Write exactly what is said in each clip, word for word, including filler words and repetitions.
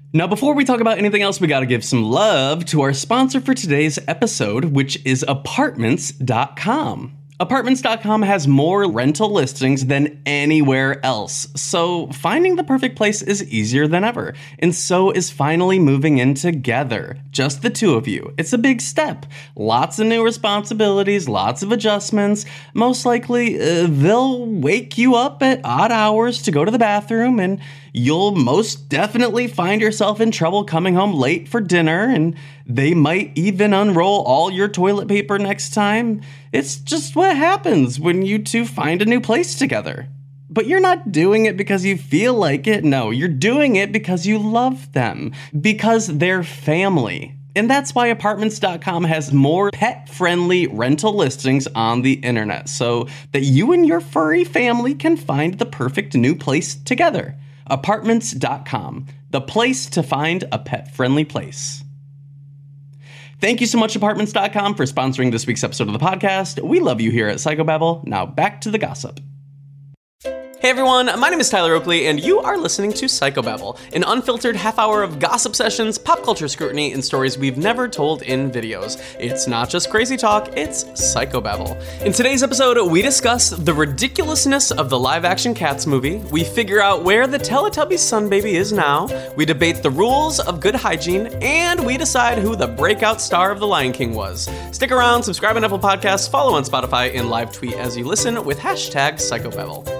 Now, before we talk about anything else, we gotta give some love to our sponsor for today's episode, which is Apartments dot com. Apartments dot com has more rental listings than anywhere else, so finding the perfect place is easier than ever. And so is finally moving in together. Just the two of you. It's a big step. Lots of new responsibilities, lots of adjustments. Most likely, uh, they'll wake you up at odd hours to go to the bathroom, and you'll most definitely find yourself in trouble coming home late for dinner, and they might even unroll all your toilet paper next time. It's just what happens when you two find a new place together. But you're not doing it because you feel like it. No, you're doing it because you love them, because they're family. And that's why Apartments dot com has more pet-friendly rental listings on the internet, so that you and your furry family can find the perfect new place together. Apartments dot com, the place to find a pet-friendly place. Thank you so much, Apartments dot com, for sponsoring this week's episode of the podcast. We love you here at Psychobabble. Now back to the gossip. Hey everyone, my name is Tyler Oakley, and you are listening to Psychobabble, an unfiltered half hour of gossip sessions, pop culture scrutiny, and stories we've never told in videos. It's not just crazy talk, it's Psychobabble. In today's episode, we discuss the ridiculousness of the live-action Cats movie, we figure out where the Teletubbies sun baby is now, we debate the rules of good hygiene, and we decide who the breakout star of The Lion King was. Stick around, subscribe on Apple Podcasts, follow on Spotify, and live tweet as you listen with hashtag Psychobabble.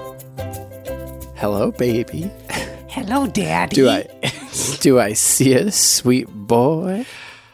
Hello, baby. Hello, Daddy. Do I do I see a sweet boy?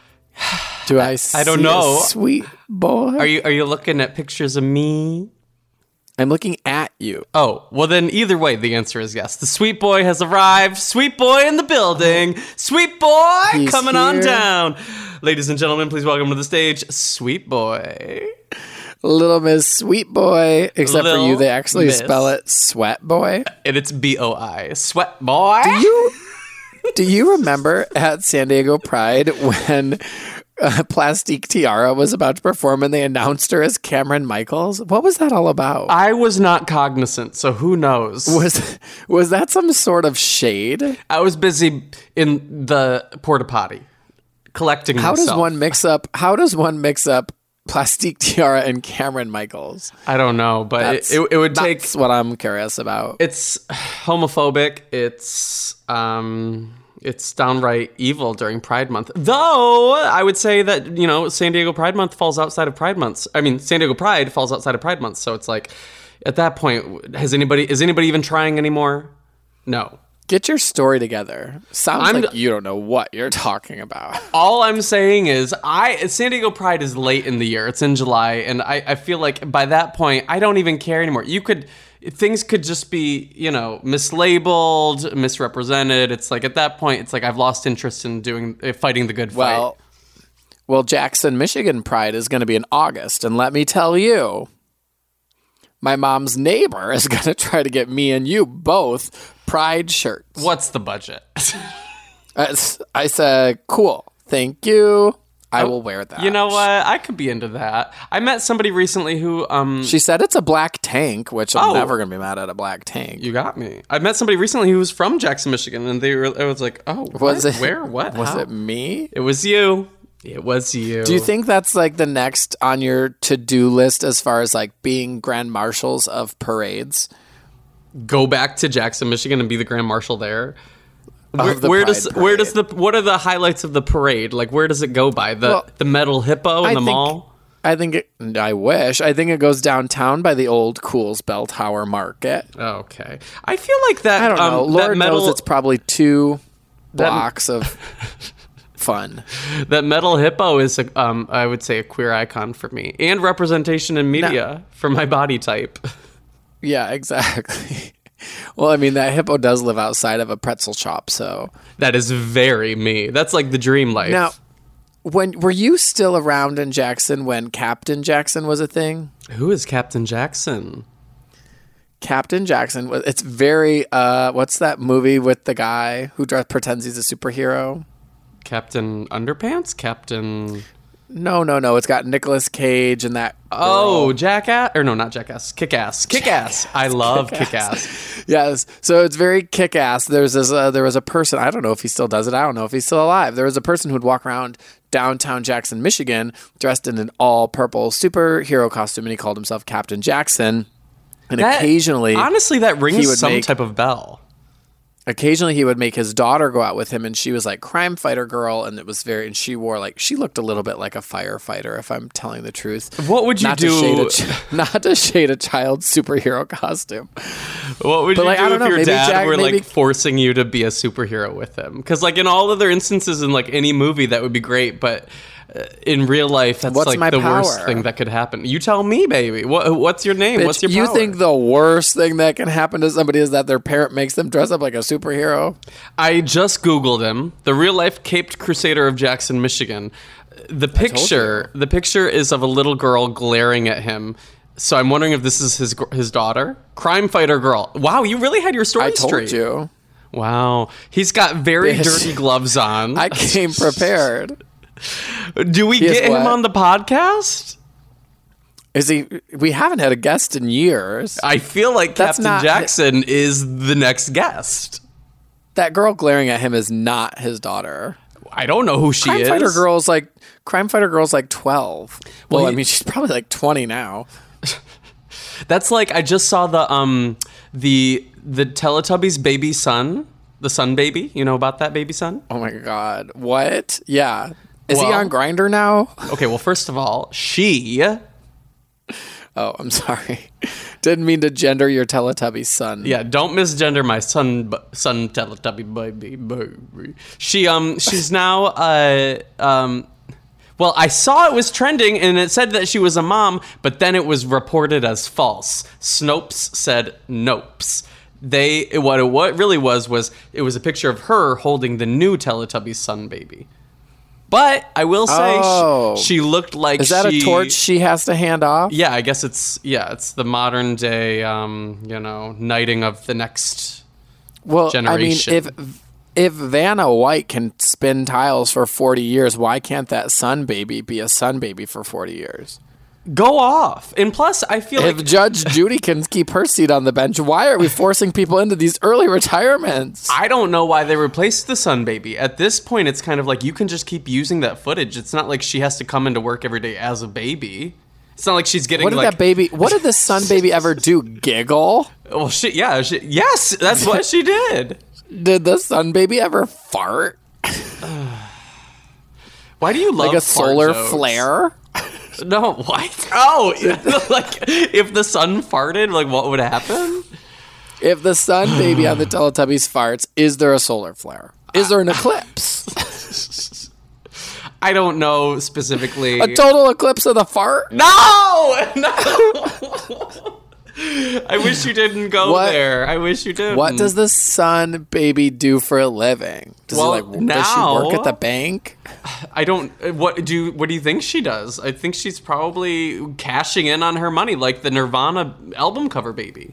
Do I see I don't know. a sweet boy? Are you are you looking at pictures of me? I'm looking at you. Oh, well then either way the answer is yes. The sweet boy has arrived. Sweet boy in the building. Sweet boy He's coming here. on down. Ladies and gentlemen, please welcome to the stage Sweet Boy. Little Miss Sweet Boy. Except Lil for you, they actually Miss. spell it Sweat Boy. And it's B O I. Sweat boy. Do you do you remember at San Diego Pride when uh, Plastique Tiara was about to perform and they announced her as Cameron Michaels? What was that all about? I was not cognizant, so who knows? Was was that some sort of shade? I was busy in the porta potty collecting How myself. does one mix up? How does one mix up Plastique Tiara and Cameron Michaels? I don't know, but That's, it, it, it would take... That's what I'm curious about. It's homophobic. It's um, it's downright evil during Pride Month. Though I would say that, you know, San Diego Pride Month falls outside of Pride Months. I mean, San Diego Pride falls outside of Pride Month. So it's like, at that point, has anybody is anybody even trying anymore? No. Get your story together. Sounds I'm like d- you don't know what you're talking about. All I'm saying is, I San Diego Pride is late in the year. It's in July, and I, I feel like by that point, I don't even care anymore. You could, things could just be, you know, mislabeled, misrepresented. It's like at that point, it's like I've lost interest in doing fighting the good fight. Well, well, Jackson, Michigan Pride is going to be in August, and let me tell you, my mom's neighbor is going to try to get me and you both Pride shirts. What's the budget? I, I said, cool, thank you. I will wear that. You know what? I could be into that. I met somebody recently who, um, She said it's a black tank, which I'm Oh. never going to be mad at a black tank. you got me. I met somebody recently who was from Jackson, Michigan, and they were. I was like, oh, Was what? it Where? What? Was How? it me? It was you. It was you. Do you think that's like the next on your to-do list as far as like being grand marshals of parades? Go back to Jackson, Michigan, and be the grand marshal there? Where, Of the where Pride does where does the Parade. what are the highlights of the parade? Like, where does it go by? The Well, the metal hippo in I the think- mall? I think it, I wish. I think it goes downtown by the old Cools Bell Tower Market. Oh, okay. I feel like that. I don't um, know. that Lord metal, knows it's probably two That- blocks of fun. that metal hippo is, a, um, I would say, a queer icon for me, and representation in media for my body type. Yeah, exactly. Well, I mean, that hippo does live outside of a pretzel shop, so. That is very me. That's like the dream life. Now, when were you still around in Jackson when Captain Jackson was a thing? Who is Captain Jackson? Captain Jackson was. It's very. Uh, what's that movie with the guy who dr- pretends he's a superhero? Captain Underpants? Captain... No, no, no. It's got Nicolas Cage and that. Oh, girl. Jackass? Or no, not Jackass. Kick-Ass. Kick-Ass. I love Kick-Ass. Kick-Ass. Yes. So it's very kick-ass. There's this, uh, there was a person, I don't know if he still does it. I don't know if he's still alive. There was a person who'd walk around downtown Jackson, Michigan, dressed in an all-purple superhero costume, and he called himself Captain Jackson. And That- occasionally... Honestly, that he rings would some make- type of bell. Occasionally he would make his daughter go out with him, and she was like crime fighter girl, and it was very, and she wore like, she looked a little bit like a firefighter, if I'm telling the truth. What would you not do? To shade a ch- not to shade a child's superhero costume. What would But, you like, I do don't if know, your maybe dad Jack- were maybe- like forcing you to be a superhero with him? Because like in all other instances in like any movie that would be great, but uh, in real life that's What's like my the worst power? thing that could happen. You tell me, baby. What what's your name? Bitch, what's your you power? think the worst thing that can happen to somebody is that their parent makes them dress up like a superhero? I just Googled him. The real life Caped Crusader of Jackson, Michigan. The picture, the picture is of a little girl glaring at him. So I'm wondering if this is his gr- his daughter, crime fighter girl. Wow, you really had your story I told straight. you. Wow, he's got very Bitch. dirty gloves on. I came prepared. Do we He is get him what? on the podcast? Is he? We haven't had a guest in years. I feel like That's Captain not- Jackson is the next guest. That girl glaring at him is not his daughter. I don't know who she Crime is. Fighter Girl's like Crime Fighter Girl's like twelve. Well, Well, I he- mean, she's probably like twenty now. That's like I just saw the um the the Teletubbies baby son, the sun baby. You know about that baby son? Oh my god, what? Yeah, is he Well- on Grindr now? Okay, well, first of all, she. Oh, I'm sorry. Didn't mean to gender your Teletubby son. Yeah, don't misgender my son, bu- son Teletubby baby, baby. She um, she's now uh um, well, I saw it was trending and it said that she was a mom, but then it was reported as false. Snopes said nopes. They what it what really was was it was a picture of her holding the new Teletubby son baby. But I will say sh- Oh. she, looked like Is that she, a torch she has to hand off? Yeah, I guess it's yeah, it's the modern day, um, you know, knighting of the next. Well, generation. I mean, if if Vanna White can spin tiles for forty years, why can't that sun baby be a sun baby for forty years? Go off, and plus, I feel If like Judge Judy can keep her seat on the bench, why are we forcing people into these early retirements? I don't know why they replaced the sun baby. At this point, it's kind of like you can just keep using that footage. It's not like she has to come into work every day as a baby. It's not like she's getting What did like. that baby? What did the sun baby ever do? Giggle? Well, she, yeah, she, yes, that's what she did. Did the sun baby ever fart? Why do you love Like a fart solar jokes? flare? No, what? Oh, like if the sun farted, like what would happen? If the sun baby on the Teletubbies farts, is there a solar flare? Is there an eclipse? I don't know specifically. A total eclipse of the fart? No, no. I wish you didn't go What- there. I wish you didn't. What does the sun baby do for a living? Does Well, he like does she work now- at the bank? I don't. What do you, What do you think she does? I think she's probably cashing in on her money, like the Nirvana album cover baby.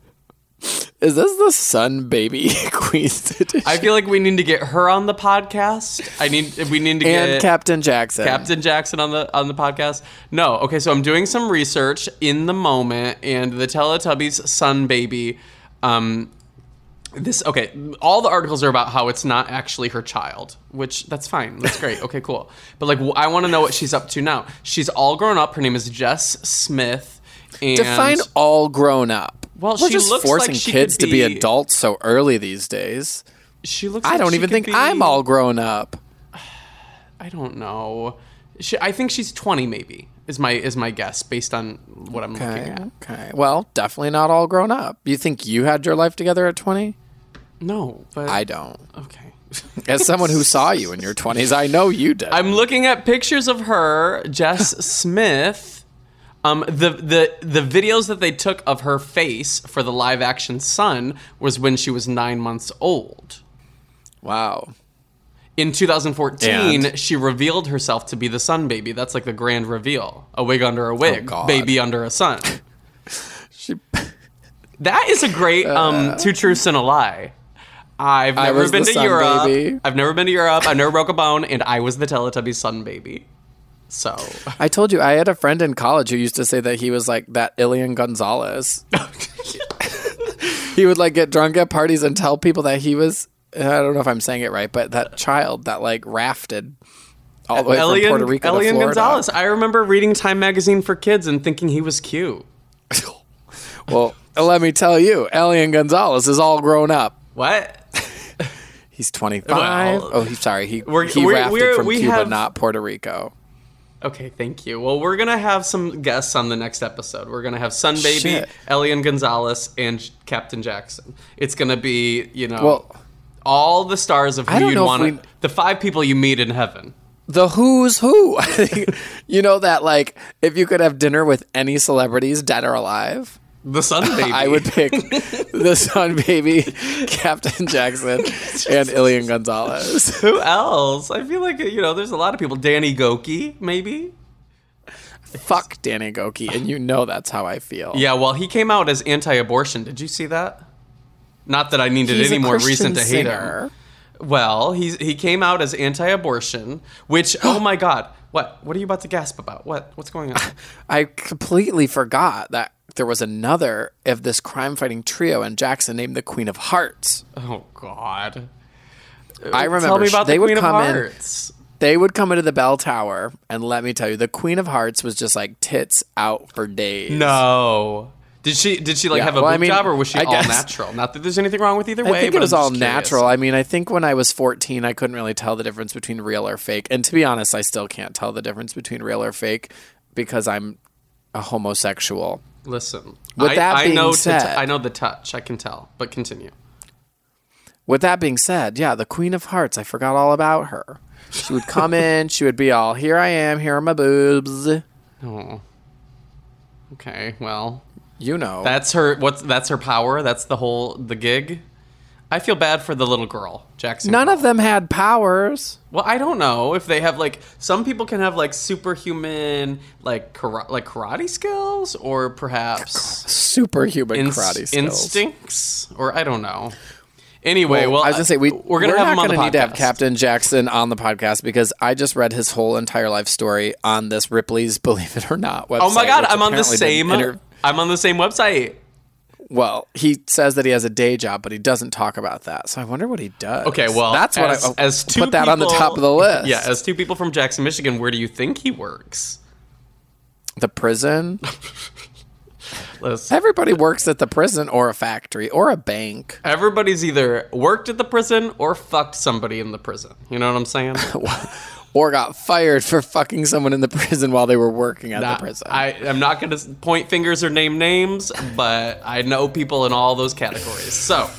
Is this the sun baby Queen's edition? I feel like we need to get her on the podcast. I need. We need to and get Captain Jackson. Captain Jackson on the on the podcast. No, okay. So I'm doing some research in the moment, and the Teletubbies sun baby. Um, this okay. All the articles are about how it's not actually her child, which that's fine. That's great. Okay, cool. But like, I want to know what she's up to now. She's all grown up. Her name is Jess Smith. And Define all grown up. Well, We're she just looks forcing like she kids could to be be- adults so early these days. she looks. I like don't she even could think be- I'm all grown up. I don't know. She, I think she's twenty, maybe. Is my is my guess based on what I'm looking Okay. at. Okay. Well, definitely not all grown up. You think you had your life together at twenty? No, but I don't. okay. As someone who saw you in your twenties, I know you did. I'm looking at pictures of her, Jess Smith. Um, the the the videos that they took of her face for the live action Sun was when she was nine months old. Wow. In two thousand fourteen, And? she revealed herself to be the Sun baby. That's like the grand reveal: a wig under a wig, God. baby under a sun. She. That is a great um, two truths and a lie. I've I never was been the to sun Europe. baby. I've never been to Europe. I never broke a bone, and I was the Teletubbies sun baby. So I told you I had a friend in college who used to say that he was like that Elian Gonzalez. He would like get drunk at parties and tell people that he was, I don't know if I'm saying it right, but that child that like rafted all the way Elian, from Puerto Rico Elian to Florida. Gonzalez. I remember reading Time Magazine for kids and thinking he was cute. Well, let me tell you, Elian Gonzalez is all grown up. What? He's twenty-five. Well, oh, he's sorry. He, we're- he we're- rafted we're- from we Cuba, have- not Puerto Rico. Okay, thank you. Well, we're going to have some guests on the next episode. We're going to have Sun Baby, Shit. Elian Gonzalez, and Captain Jackson. It's going to be, you know, Well, all the stars of I who don't you'd know if want we- to, the five people you meet in heaven. The who's who. You know that, like, if you could have dinner with any celebrities, dead or alive, The Sun Baby. I would pick the Sun Baby, Captain Jackson, and Elian Gonzalez. Who else? I feel like, you know, there's a lot of people. Danny Goki, maybe? Fuck Danny Goki, and you know that's how I feel. Yeah, well, he came out as anti-abortion. Did you see that? Not that I needed He's any a more Christian reason to hate singer. him. Well, he's he came out as anti-abortion, which oh my god, what what are you about to gasp about? What what's going on? I completely forgot that there was another of this crime-fighting trio, and Jackson named the Queen of Hearts. Oh god. I remember Tell me about they the would Queen of come in. Hearts. They would come into the bell tower, and let me tell you, the Queen of Hearts was just like tits out for days. No. Did she did she like Yeah, have a well, boob I mean, job, or was she I all guess- natural? Not that there's anything wrong with either I way. think but it was I'm all just curious. natural. I mean, I think when I was fourteen, I couldn't really tell the difference between real or fake. And to be honest, I still can't tell the difference between real or fake because I'm a homosexual. Listen, With I, that I being know to said- t- I know the touch. I can tell, but continue. With that being said, yeah, the Queen of Hearts, I forgot all about her. She would come in, she would be all, here I am, here are my boobs. Oh. Okay, well, You know. that's her. What's that's her power? That's the whole the gig. I feel bad for the little girl, Jackson. None girl. of them had powers. Well, I don't know if they have like some people can have like superhuman like kara- like karate skills, or perhaps Superhuman ins- karate skills. instincts, or I don't know. Anyway, well, Well, I was gonna say we we're gonna we're have not him on the gonna need to have podcast. Captain Jackson on the podcast because I just read his whole entire life story on this Ripley's Believe It or Not website. Oh my god, which I'm on the apparently same. been inter- I'm on the same website. well, he says that he has a day job, but he doesn't talk about that. So I wonder what he does. Okay, well, that's what as, I oh, as two put that on the people- top of the list. Yeah, as two people from Jackson, Michigan, where do you think he works? The prison. Listen, Everybody works at the prison or a factory or a bank. everybody's either worked at the prison or fucked somebody in the prison. You know what I'm saying? Or got fired for fucking someone in the prison while they were working at Not- the prison. I, I'm not going to point fingers or name names, but I know people in all those categories. So,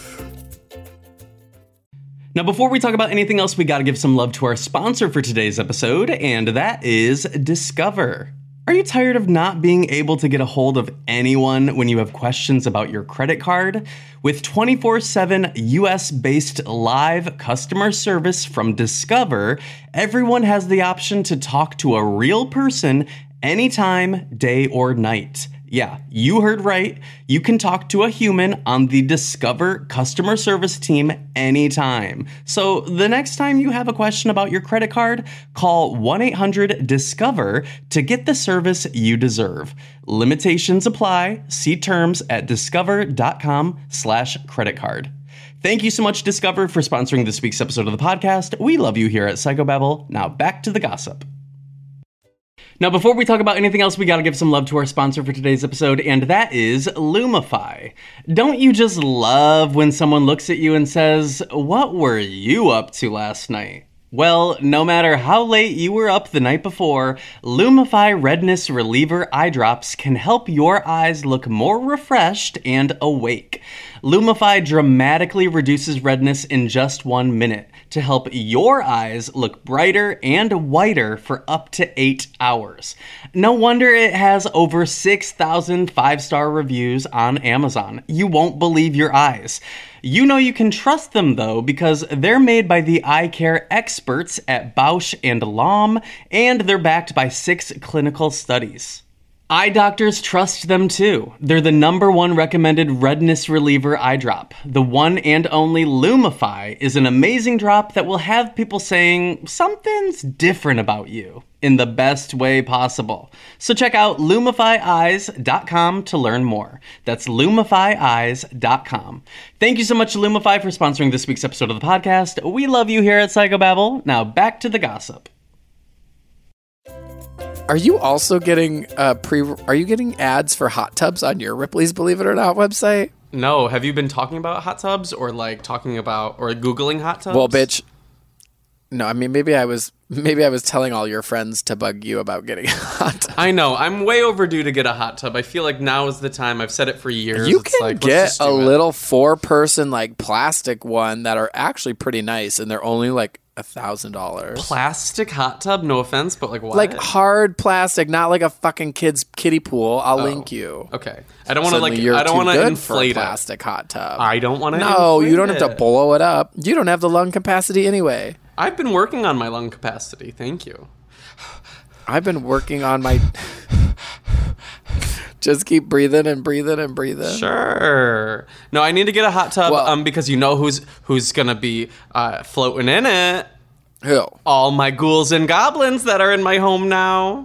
Now, before we talk about anything else, we got to give some love to our sponsor for today's episode, and that is Discover. Are you tired of not being able to get a hold of anyone when you have questions about your credit card? With twenty-four seven U S-based live customer service from Discover, everyone has the option to talk to a real person anytime, day or night. Yeah, you heard right. You can talk to a human on the Discover customer service team anytime. So the next time you have a question about your credit card, call one eight hundred discover to get the service you deserve. Limitations apply. See terms at discover.com slash credit card. Thank you so much, Discover, for sponsoring this week's episode of the podcast. We love you here at Psychobabble. Now back to the gossip. Now, before we talk about anything else, we gotta give some love to our sponsor for today's episode, and that is Lumify. Don't you just love when someone looks at you and says, "What were you up to last night?" Well, no matter how late you were up the night before, Lumify Redness Reliever Eye Drops can help your eyes look more refreshed and awake. Lumify dramatically reduces redness in just one minute to help your eyes look brighter and whiter for up to eight hours. No wonder it has over six thousand five-star reviews on Amazon. You won't believe your eyes. You know you can trust them, though, because they're made by the eye care experts at Bausch and Lomb, and they're backed by six clinical studies. Eye doctors trust them too. They're the number one recommended redness reliever eye drop. The one and only Lumify is an amazing drop that will have people saying something's different about you in the best way possible. So check out lumify eyes dot com to learn more. That's lumify eyes dot com. Thank you so much, Lumify, for sponsoring this week's episode of the podcast. We love you here at Psychobabble. Now back to the gossip. Are you also getting uh, pre? Are you getting ads for hot tubs on your Ripley's Believe It or Not website? No, have you been talking about hot tubs or like talking about or Googling hot tubs? Well, bitch. No, I mean maybe I was maybe I was telling all your friends to bug you about getting a hot tub. I know. I'm way overdue to get a hot tub. I feel like now is the time. I've said it for years. You it's can like, let's get just a do it. little four-person like plastic one that are actually pretty nice, and they're only like a thousand dollars. Plastic hot tub? No offense, but like what? Like hard plastic, not like a fucking kid's kiddie pool. I'll link you. Okay. I don't want to Suddenly like. you're I don't too want to good inflate for a it. plastic hot tub. I don't want to. No, you don't have to it. blow it up. You don't have the lung capacity anyway. I've been working on my lung capacity. Thank you. I've been working on my. Just keep breathing and breathing and breathing. Sure. No, I need to get a hot tub Well- um, because you know who's who's gonna be uh, floating in it. Who? All my ghouls and goblins that are in my home now.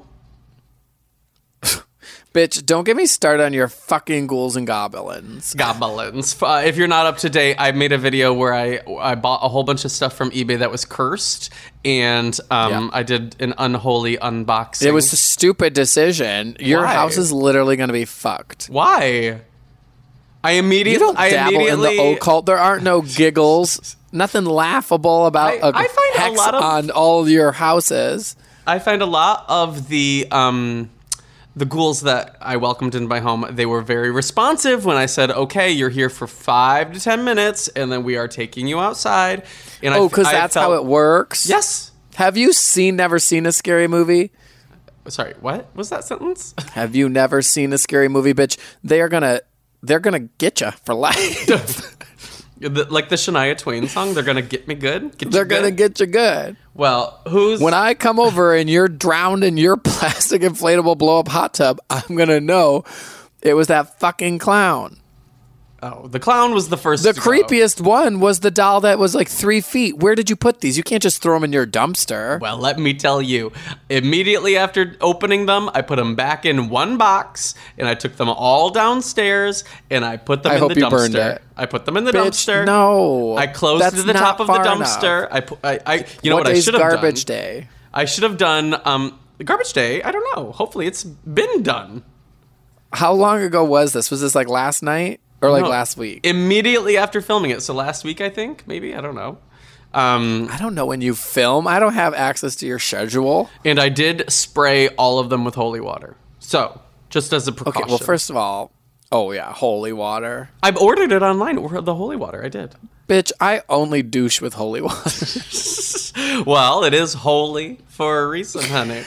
Bitch, don't get me started on your fucking ghouls and goblins. Goblins. Uh, if you're not up to date, I made a video where I I bought a whole bunch of stuff from eBay that was cursed, and um, Yeah. I did an unholy unboxing. It was a stupid decision. Your Why? house is literally going to be fucked. Why? I immediately. You don't I dabble in immediately, the occult. There aren't no giggles. Nothing laughable about I- a I find a hex lot of- on all your houses. I find a lot of the um, the ghouls that I welcomed into my home. They were very responsive when I said, "Okay, you're here for five to ten minutes, and then we are taking you outside." And Oh, I, because I that's felt, how it works? Yes. Have you seen, never seen a scary movie? Sorry. What was that sentence? Have you never seen a scary movie, bitch? They are gonna, they're gonna get you for life. The- like the Shania Twain song, they're gonna get me good. Get you They're gonna good? get you good. Well, who's When I come over and you're drowned in your plastic inflatable blow up hot tub, I'm gonna know it was that fucking clown. oh, the clown was the first. The to go. creepiest one was the doll that was like three feet. Where did you put these? You can't just throw them in your dumpster. Well, let me tell you. Immediately after opening them, I put them back in one box, and I took them all downstairs, and I put them I in hope the you dumpster. burned it. I put them in the Bitch, dumpster. no. I closed That's to the not top of the far dumpster. enough. I, put, I, I, you know what what, I day's should have done? garbage day? I should have done um, garbage day. I don't know. Hopefully, it's been done. How long ago was this? Was this like last night or like No, last week? Immediately after filming it. So last week, I think, maybe. I don't know. Um, I don't know when you film. I don't have access to your schedule. and I did spray all of them with holy water. So, just as a precaution. Okay, well, first of all, oh yeah, holy water. I've ordered it online. or The holy water, I did. Bitch, I only douche with holy water. Well, it is holy for a reason, honey.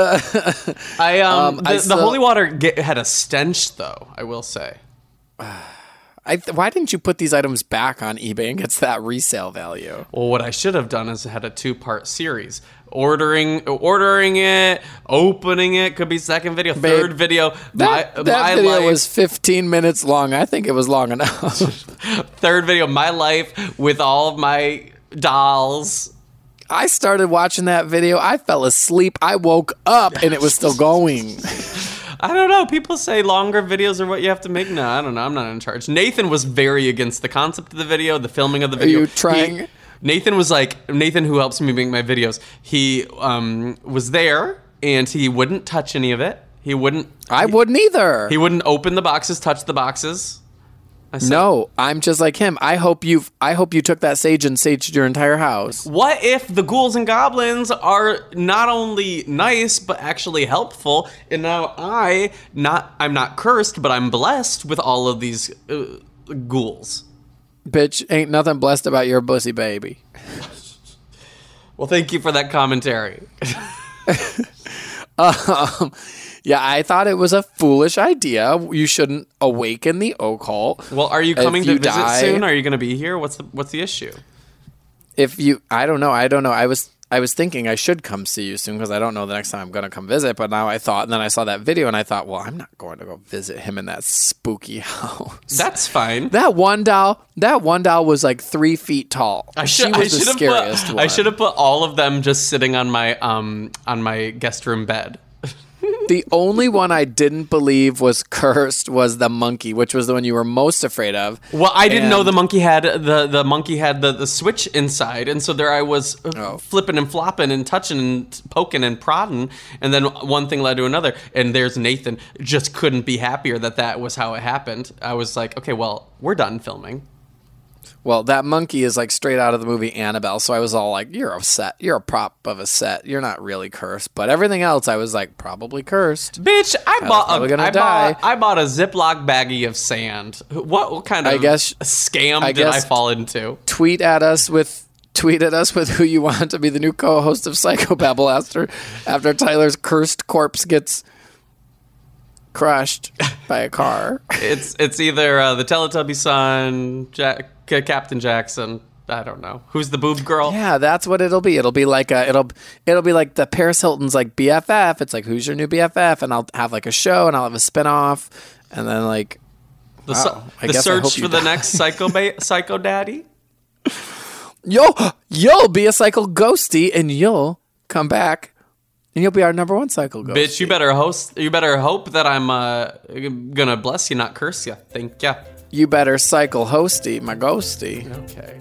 I um, Um, I the, the still- holy water get, had a stench, though. I will say. I, why didn't you put these items back on eBay and gets that resale value? Well, what I should have done is had a two-part series. Ordering, ordering it, opening it could be second video, third video. That, my that my video life, was fifteen minutes long. I think it was long enough. third video. My life with all of my dolls. I started watching that video. I fell asleep. I woke up and it was still going. I don't know. People say longer videos are what you have to make. No, I don't know. I'm not in charge. Nathan was very against the concept of the video, the filming of the video. you trying- He- Nathan was like, Nathan, who helps me make my videos, he um, was there and he wouldn't touch any of it. He wouldn't. I wouldn't either. He wouldn't open the boxes, touch the boxes. I said, No, I'm just like him. I hope you I hope you took that sage and saged your entire house. What if the ghouls and goblins are not only nice but actually helpful? And now I not I'm not cursed, but I'm blessed with all of these uh, ghouls. Bitch, ain't nothing blessed about your pussy baby. Well, thank you for that commentary. Um, yeah, I thought it was a foolish idea. You shouldn't awaken the occult. Well, are you If coming you to visit die- soon? Are you going to be here? What's the What's the issue? If you, I don't know. I don't know. I was, I was thinking I should come see you soon because I don't know the next time I'm going to come visit. But now I thought, and then I saw that video and I thought, well, I'm not going to go visit him in that spooky house. That's fine. That one doll, that one doll was like three feet tall. I should, she was I the should scariest have put, one. I should have put all of them just sitting on my um on my guest room bed. The only one I didn't believe was cursed was the monkey, which was the one you were most afraid of. Well, I didn't And- know the monkey had the the monkey had the, the switch inside, and so there I was uh, Oh. flipping and flopping and touching and poking and prodding, and then one thing led to another. And there's Nathan, just couldn't be happier that that was how it happened. I was like, okay, well, we're done filming. Well, that monkey is like straight out of the movie Annabelle. So I was all like, you're a set. You're a prop of a set. You're not really cursed. But everything else, I was like, probably cursed. Bitch, I, bought probably a, gonna I die. bought I bought a Ziploc baggie of sand. What what kind of I guess- scam I did I guess- fall into? Tweet at us with tweet at us with who you want to be the new co-host of Psychobabble after after Tyler's cursed corpse gets crushed by a car. It's it's either uh, the Teletubby son, Jack, C- Captain Jackson. I don't know who's the boob girl. Yeah, that's what it'll be. It'll be like a, it'll it'll be like the Paris Hilton's like B F F. It's like, who's your new B F F? And I'll have like a show and I'll have a spinoff, and then like The, wow, su- I the guess I hope search you for the die. next psycho ba- psycho daddy. Yo, you'll be a cycle ghosty, and you'll come back, and you'll be our number one cycle ghosty. Bitch, you better host. You better hope that I'm uh, gonna bless you, not curse you. Thank ya. You better cycle hosty, my ghosty. Okay.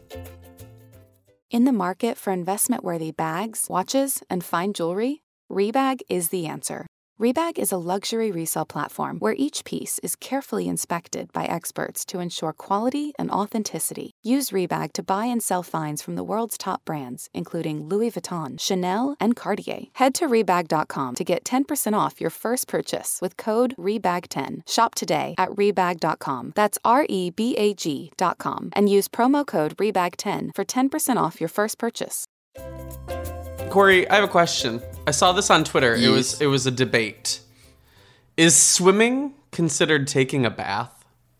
In the market for investment-worthy bags, watches, and fine jewelry, Rebag is the answer. Rebag is a luxury resale platform where each piece is carefully inspected by experts to ensure quality and authenticity. Use Rebag to buy and sell finds from the world's top brands, including Louis Vuitton, Chanel, and Cartier. Head to Rebag dot com to get ten percent off your first purchase with code Rebag ten. Shop today at Rebag dot com. That's R E B A G dot com. And use promo code Rebag ten for ten percent off your first purchase. Corey, I have a question. I saw this on Twitter. It was it was a debate. Is swimming considered taking a bath?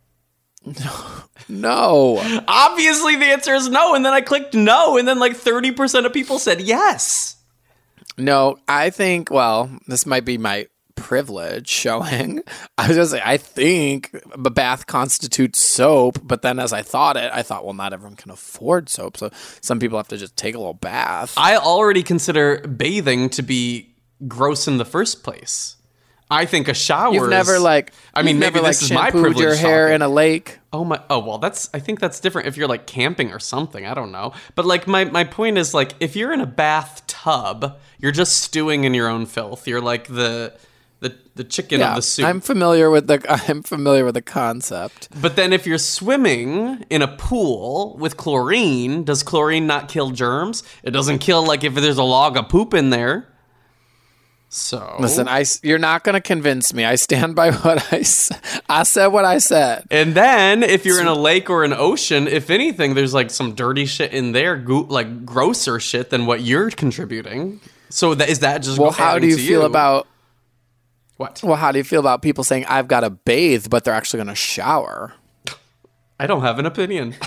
No. Obviously, the answer is no. And then I clicked no, and then like thirty percent of people said yes. No, I think, well, this might be my privilege showing. I was going to say, I think a bath constitutes soap, but then as I thought it, I thought, well, not everyone can afford soap, so some people have to just take a little bath. I already consider bathing to be gross in the first place. I think a shower. You've never, like, I mean, you've maybe never, this like, is my shampooed privilege. your hair talking. in a lake. Oh my! Oh well, that's. I think that's different if you're like camping or something. I don't know. But like my my point is like if you're in a bathtub, you're just stewing in your own filth. You're like the the the chicken of the soup. I'm familiar with the I'm familiar with the concept. But then if you're swimming in a pool with chlorine, does chlorine not kill germs? It doesn't kill like if there's a log of poop in there. So Listen, I, you're not going to convince me. I stand by what I said. I said what I said. And then if you're in a lake or an ocean, if anything, there's like some dirty shit in there, go- like grosser shit than what you're contributing. So that, is that just Well, how do you to feel you? about What? Well, how do you feel about people saying I've got to bathe, but they're actually going to shower? I don't have an opinion.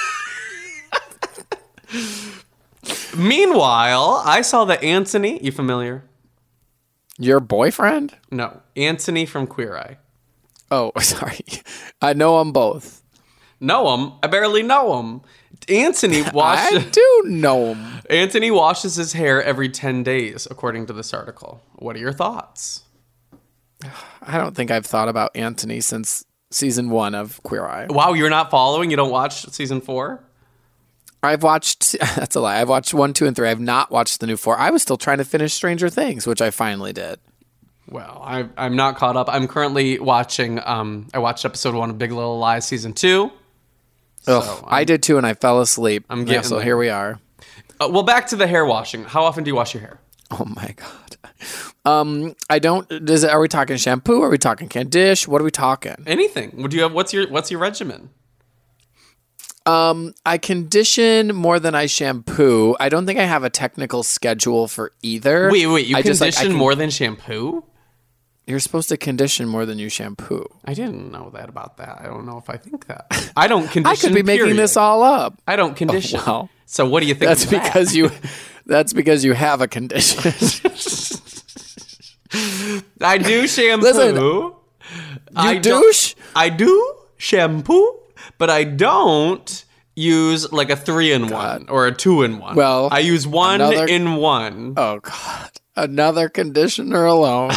Meanwhile, I saw that Anthony, you familiar? Your boyfriend? No, Anthony from Queer Eye. Oh, sorry. I know them both. Know him? I barely know him. Anthony I washes. do know him. Anthony washes his hair every ten days, according to this article. What are your thoughts? I don't think I've thought about Anthony since season one of Queer Eye. Wow, you're not following? You don't watch season four? I've watched, that's a lie. I've watched one, two, and three. I've not watched the new four. I was still trying to finish Stranger Things, which I finally did. Well, I, I'm not caught up. I'm currently watching, um, I watched episode one of Big Little Lies season two. Ugh, So, I did too, and I fell asleep. I'm Yeah, getting so there. here we are. Uh, well, back to the hair washing. How often do you wash your hair? Oh my god. Um, I don't. Is it? Are we talking shampoo? Are we talking condish? What are we talking? Anything. Would you have? What's your What's your regimen? Um, I condition more than I shampoo. I don't think I have a technical schedule for either. Wait, wait. You I condition just, like, I can- more than shampoo? You're supposed to condition more than you shampoo. I didn't know that about that. I don't know if I think that. I don't condition. I could be making period. this all up. I don't condition. Oh, wow. So what do you think? That's of that? because you. That's because you have a condition. I do shampoo. Listen, you I douche? don't- I do shampoo, but I don't use like a three in one or a two in one. Well, I use one another- in one. Oh, God. Another conditioner alone.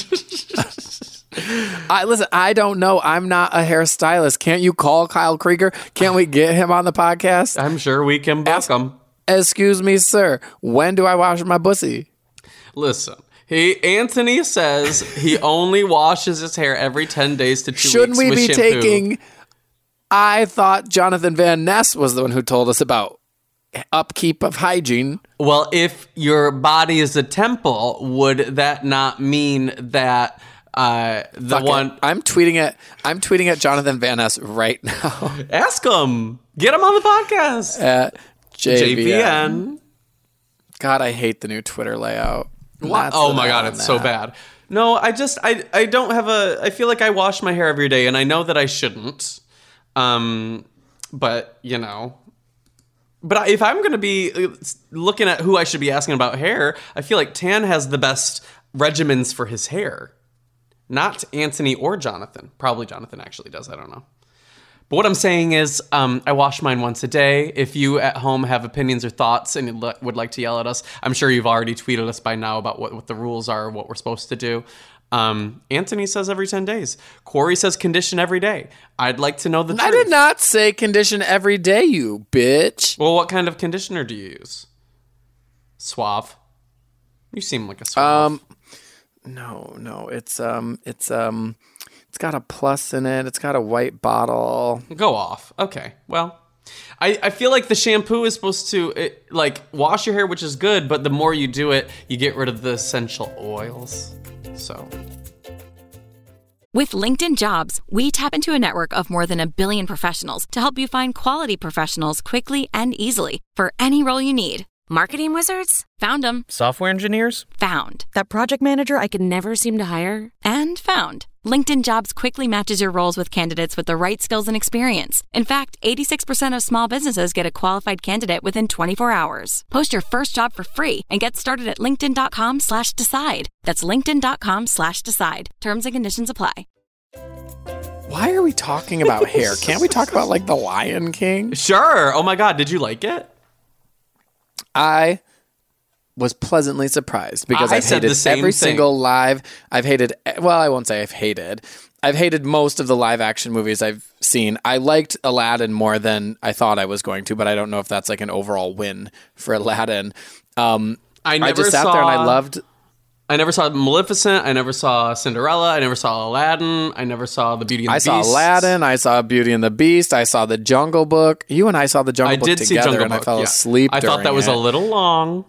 I listen, I don't know. I'm not a hairstylist. Can't you call Kyle Krieger? Can't we get him on the podcast? I'm sure we can book Ask- them. Excuse me, sir. When do I wash my pussy? Listen, he Anthony says he only washes his hair every ten days to two Shouldn't weeks we with be shampoo. taking... I thought Jonathan Van Ness was the one who told us about upkeep of hygiene. Well, if your body is a temple, would that not mean that uh, the Fuck it. one... I'm tweeting at I'm tweeting at Jonathan Van Ness right now. Ask him. Get him on the podcast. At J V N. J V N. God, I hate the new Twitter layout. What? That's Oh the my hell god, on it's so that. bad. No, I just I I don't have a I feel like I wash my hair every day and I know that I shouldn't. Um but, you know, but I- if I'm going to be uh, looking at who I should be asking about hair, I feel like Tan has the best regimens for his hair. Not Anthony or Jonathan. Probably Jonathan actually does, I don't know. But what I'm saying is, um, I wash mine once a day. If you at home have opinions or thoughts and you'd li- would like to yell at us, I'm sure you've already tweeted us by now about what, what the rules are, what we're supposed to do. Um, Anthony says every ten days. Corey says condition every day. I'd like to know the truth. I did not say condition every day, you bitch. Well, what kind of conditioner do you use? Suave. You seem like a suave. Um, no, no, it's um, it's um, it's got a plus in it. It's got a white bottle. Go off. Okay. Well, I, I feel like the shampoo is supposed to it, like wash your hair, which is good, but the more you do it, you get rid of the essential oils. So With LinkedIn Jobs, we tap into a network of more than a billion professionals to help you find quality professionals quickly and easily for any role you need. Marketing wizards? Found them. Software engineers? Found. That project manager I could never seem to hire? And found. LinkedIn Jobs quickly matches your roles with candidates with the right skills and experience. In fact, eighty-six percent of small businesses get a qualified candidate within twenty-four hours. Post your first job for free and get started at linkedin.com slash decide. That's linkedin.com slash decide. Terms and conditions apply. Why are we talking about hair? Can't we talk about like the Lion King? sure. Oh my God, did you like it? I was pleasantly surprised because I I've said hated the same every thing. single live. I've hated, well, I won't say I've hated. I've hated most of the live action movies I've seen. I liked Aladdin more than I thought I was going to, but I don't know if that's like an overall win for Aladdin. Um, I I never just sat saw, there and I loved. I never saw Maleficent. I never saw Cinderella. I never saw Aladdin. I never saw The Beauty and the I Beast. saw Aladdin. I saw Beauty and the Beast. I saw The Jungle Book. You and I saw The Jungle I Book did see together, Jungle and Book. I fell yeah. asleep. I thought that during was it. a little long.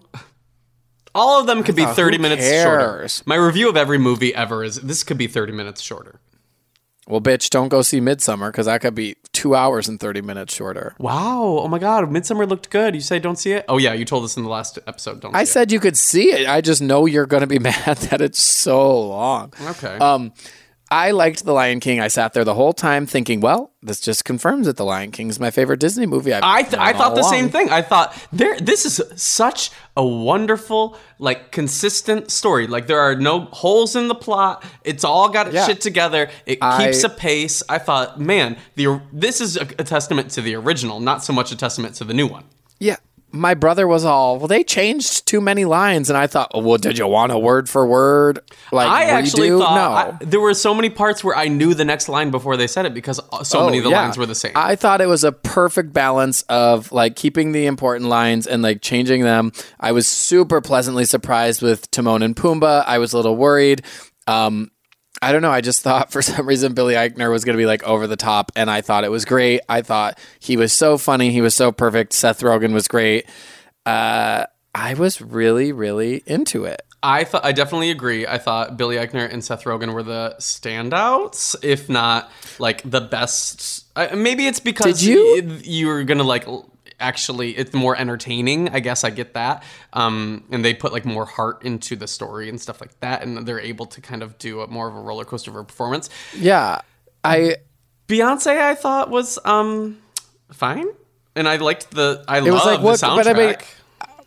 All of them could be thought, thirty who minutes cares? shorter. My review of every movie ever is this could be thirty minutes shorter. Well, bitch, don't go see Midsummer because that could be two hours and thirty minutes shorter. Wow. Oh my God. Midsummer looked good. You say don't see it? Oh yeah, you told us in the last episode. Don't. I see said you could see it. I just know you're going to be mad that it's so long. it. Okay. Um, I liked The Lion King. I sat there the whole time thinking, well, this just confirms that The Lion King is my favorite Disney movie. I've I th- I known thought all the along. same thing. I thought there this is such a wonderful, like consistent story. Like there are no holes in the plot. It's all got its Yeah. shit together. It I- keeps a pace. I thought, man, the this is a, a testament to the original, not so much a testament to the new one. Yeah. My brother was all, well, they changed too many lines. And I thought, oh, well, did you want a word for word? Like, I actually redo? thought no. I- there were so many parts where I knew the next line before they said it because so Oh, many of the yeah. lines were the same. I thought it was a perfect balance of like keeping the important lines and like changing them. I was super pleasantly surprised with Timon and Pumbaa. I was a little worried. Um, I don't know. I just thought for some reason Billy Eichner was going to be like over the top, and I thought it was great. I thought he was so funny. He was so perfect. Seth Rogen was great. Uh, I was really, really into it. I thought I definitely agree. I thought Billy Eichner and Seth Rogen were the standouts, if not like the best. I, maybe it's because Did you? y- you were gonna like l- actually it's more entertaining. I guess I get that. Um, and they put like more heart into the story and stuff like that, and they're able to kind of do a more of a roller coaster of a performance. Yeah, I. Beyonce, I thought was um fine, and I liked the. I was love like, what- the but I soundtrack. mean,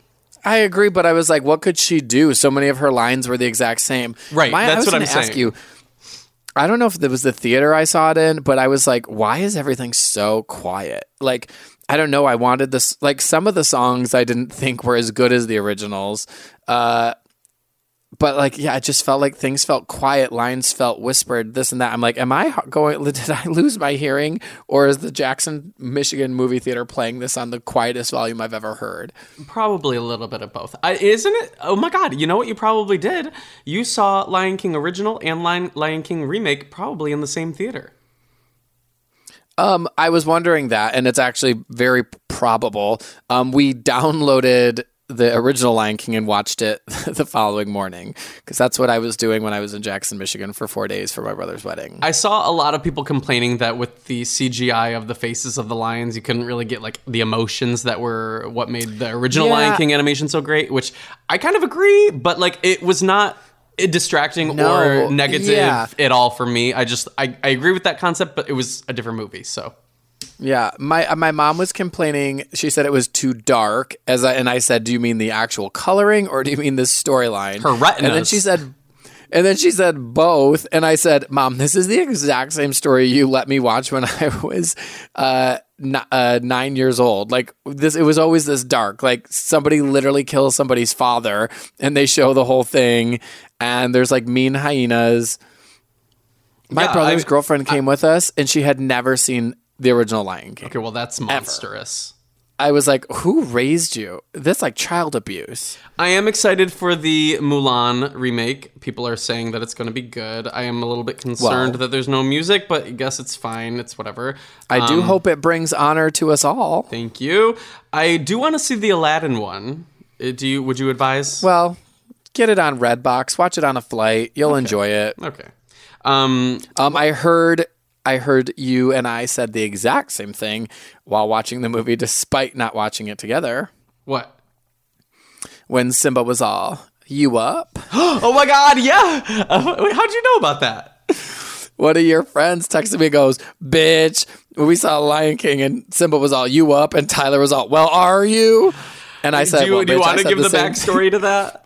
I agree, but I was like, what could she do? So many of her lines were the exact same. Right, My, that's I was what I'm gonna ask saying. you, I don't know if it was the theater I saw it in, but I was like, why is everything so quiet? Like, I don't know. I wanted this, like some of the songs I didn't think were as good as the originals. Uh, But like, yeah, it just felt like things felt quiet. Lines felt whispered, this and that. I'm like, am I h- going, did I lose my hearing? Or is the Jackson, Michigan movie theater playing this on the quietest volume I've ever heard? Probably a little bit of both. I, isn't it? Oh my God. You know what you probably did? You saw Lion King original and Lion, Lion King remake probably in the same theater. Um, I was wondering that, and it's actually very probable. Um, we downloaded the original Lion King and watched it the following morning because that's what I was doing when I was in Jackson, Michigan for four days for my brother's wedding. I saw a lot of people complaining that with the C G I of the faces of the lions, you couldn't really get like the emotions that were what made the original Yeah. Lion King animation so great, which I kind of agree, but like it was not distracting No, or negative yeah. at all for me. I just, I, I agree with that concept, but it was a different movie, so. Yeah, my uh, my mom was complaining. She said it was too dark. As I, and I said, "Do you mean the actual coloring, or do you mean the storyline?" Her retinas. And then she said, and then she said both. And I said, "Mom, this is the exact same story you let me watch when I was uh, n- uh, nine years old. Like this, it was always this dark. Like somebody literally kills somebody's father, and they show the whole thing. And there's like mean hyenas." My Yeah, brother's I- girlfriend came with us, and she had never seen the original Lion King. Okay, well, that's monstrous. I was like, who raised you? That's like child abuse. I am excited for the Mulan remake. People are saying that it's going to be good. I am a little bit concerned Well- that there's no music, but I guess it's fine. It's whatever. I do Um, hope it brings honor to us all. Thank you. I do want to see the Aladdin one. Uh, Do you? Would you advise? Well, get it on Redbox. Watch it on a flight. You'll enjoy it. Okay. Um, Um, I heard, I heard you and I said the exact same thing while watching the movie, despite not watching it together. what? When Simba was all, "You up?" Oh my God! Yeah. Uh, wait, how'd you know about that? One of your friends texted me and goes, "Bitch, when we saw Lion King and Simba was all, 'You up?' and Tyler was all, 'Well, are you?'" And I said, do you, well, do you bitch, I want to said give the, same backstory to that?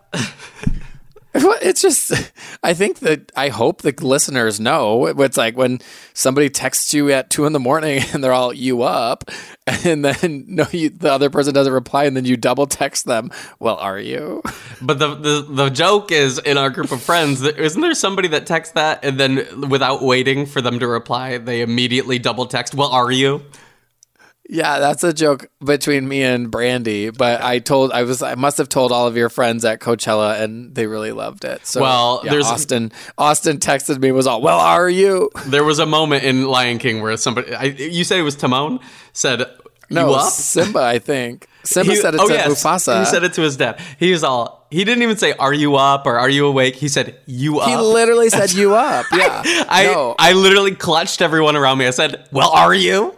Well, it's just, I think that I hope the listeners know. It's like when somebody texts you at two in the morning and they're all, "You up?" And then no, you, the other person doesn't reply, and then you double text them, "Well, are you?" But the, the the joke is in our group of friends, that- isn't there somebody that texts that and then without waiting for them to reply, they immediately double text, "Well, are you?" Yeah, that's a joke between me and Brandy. But I told, I was, I must have told all of your friends at Coachella, and they really loved it. So, Well, yeah, there's- Austin. Austin texted me, was all, "Well, are you?" There was a moment in Lion King where somebody, I, you said it was Timon, said, No, "You up?" Simba, I think. Simba He- said it oh, to yes. Mufasa. He said it to his dad. He was all, he didn't even say, "Are you up?" or "Are you awake?" He said, "You up?" He literally said, "You up?" Yeah. I, no. I literally clutched everyone around me. I said, "Well, are you?"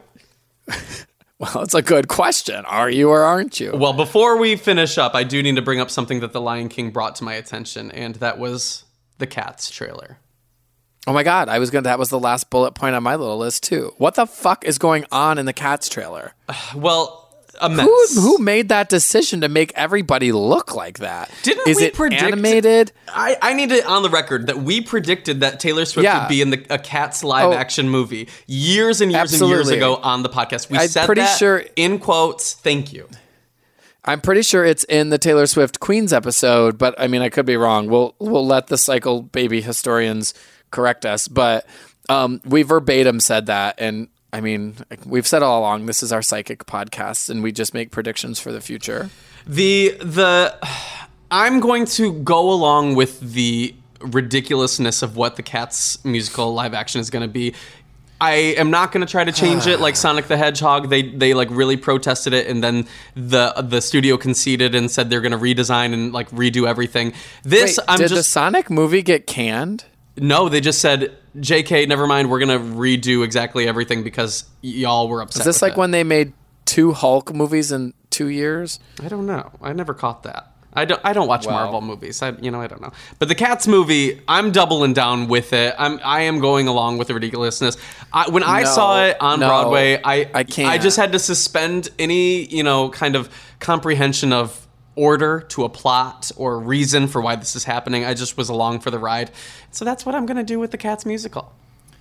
Well, it's a good question. Are you or aren't you? Well, before we finish up, I do need to bring up something that The Lion King brought to my attention, and that was the Cats trailer. Oh my God, I was gonna. That was the last bullet point on my little list too. What the fuck is going on in the Cats trailer? Well, a mess. Who who made that decision to make everybody look like that? Didn't is we it predict animated? I, I need it on the record that we predicted that Taylor Swift Yeah. would be in the a Cats live Oh. action movie years and years and years Absolutely. ago on the podcast. We I'm said pretty that sure- in quotes. Thank you. I'm pretty sure it's in the Taylor Swift Queens episode, but I mean, I could be wrong. We'll we'll let the Cycle Baby historians correct us, but um, we verbatim said that, and I mean, we've said all along this is our psychic podcast, and we just make predictions for the future. The the I'm going to go along with the ridiculousness of what the Cats musical live action is going to be. I am not going to try to change it like Sonic the Hedgehog. They they like really protested it, and then the the studio conceded and said they're going to redesign and like redo everything. This Wait, I'm did just the Sonic movie get canned? no. They just said, J K, never mind. We're going to redo exactly everything because y- y'all were upset. Is this with like it. when they made two Hulk movies in two years? I don't know. I never caught that. I don't. I don't watch Wow. Marvel movies. I, you know, I don't know. But the Cats movie, I'm doubling down with it. I'm. I am going along with the ridiculousness. I, when I No, saw it on no, Broadway, I. I can't. I just had to suspend any, you know, kind of comprehension of order to a plot or reason for why this is happening. I just was along for the ride. So that's what I'm going to do with the Cats musical.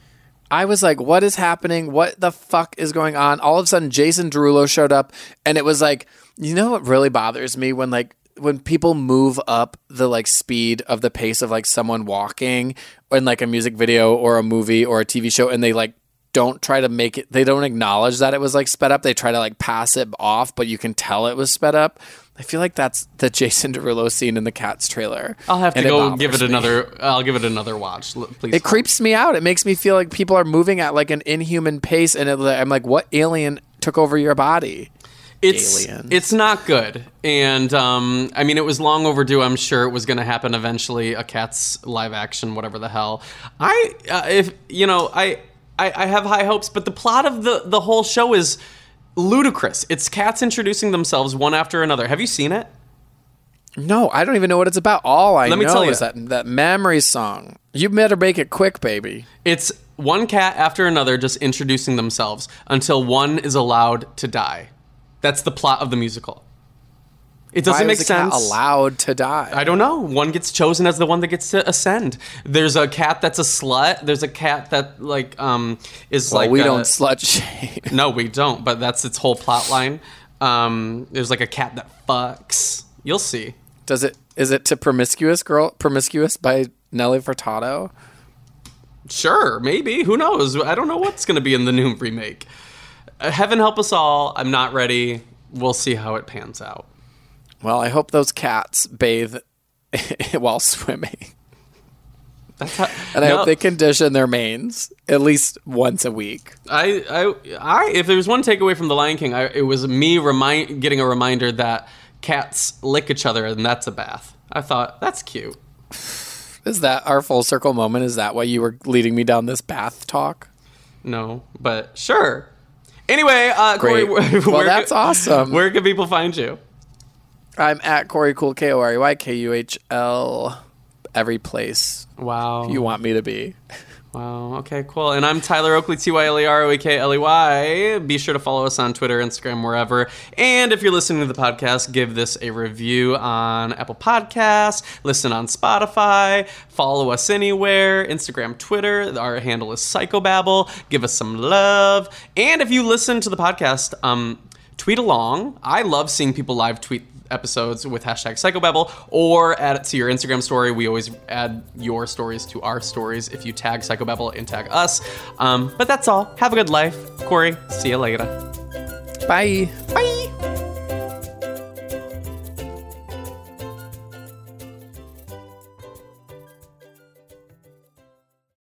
I was like, what is happening? What the fuck is going on? All of a sudden, Jason Derulo showed up, and it was like, you know what really bothers me? When like when people move up the like speed of the pace of like someone walking in like a music video or a movie or a T V show, and they like don't try to make it, they don't acknowledge that it was like sped up. They try to like pass it off, but you can tell it was sped up. I feel like that's the Jason Derulo scene in the Cats trailer. I'll have to and go it give it me. another. I'll give it another watch. L- Please. It creeps me out. It makes me feel like people are moving at like an inhuman pace, and it, I'm like, what alien took over your body? It's Aliens. It's not good, and um, I mean, it was long overdue. I'm sure it was going to happen eventually. A Cats live action, whatever the hell. I uh, if you know, I, I I have high hopes, but the plot of the the whole show is ludicrous. It's cats introducing themselves one after another. Have you seen it? No, I don't even know what it's about. All I Let me know tell you. is that that memory song. You better make it quick, baby. It's one cat after another just introducing themselves until one is allowed to die. That's the plot of the musical. It doesn't Why make is the cat sense. allowed to die? I don't know. One gets chosen as the one that gets to ascend. There's a cat that's a slut. There's a cat that like um is well, like we a- don't slut shame. No, we don't. But that's its whole plot line. Um, there's like a cat that fucks. You'll see. Does it? Is it to Promiscuous Girl? Promiscuous by Nelly Furtado? Sure, maybe. Who knows? I don't know what's going to be in the new remake. Uh, heaven help us all. I'm not ready. We'll see how it pans out. Well, I hope those cats bathe while swimming. That's how, And I no, hope they condition their manes at least once a week. I, I, I, if there was one takeaway from The Lion King, I, it was me remind, getting a reminder that cats lick each other, and that's a bath. I thought, that's cute. Is that our full circle moment? Is that why you were leading me down this bath talk? No, but sure. Anyway, uh, Corey, Great. where, Well, where that's can- awesome. Where can people find you? I'm at Corey Cool, K O R E Y K U H L, every place Wow. you want me to be. Wow. Okay, cool. And I'm Tyler Oakley, T Y L E R O E K L E Y. Be sure to follow us on Twitter, Instagram, wherever. And if you're listening to the podcast, give this a review on Apple Podcasts, listen on Spotify, follow us anywhere, Instagram, Twitter. Our handle is Psychobabble. Give us some love. And if you listen to the podcast, um, tweet along. I love seeing people live tweet episodes with hashtag Psychobabble, or add it to your Instagram story. We always add your stories to our stories if you tag Psychobabble and tag us. Um, but that's all. Have a good life. Corey, see you later. Bye. Bye.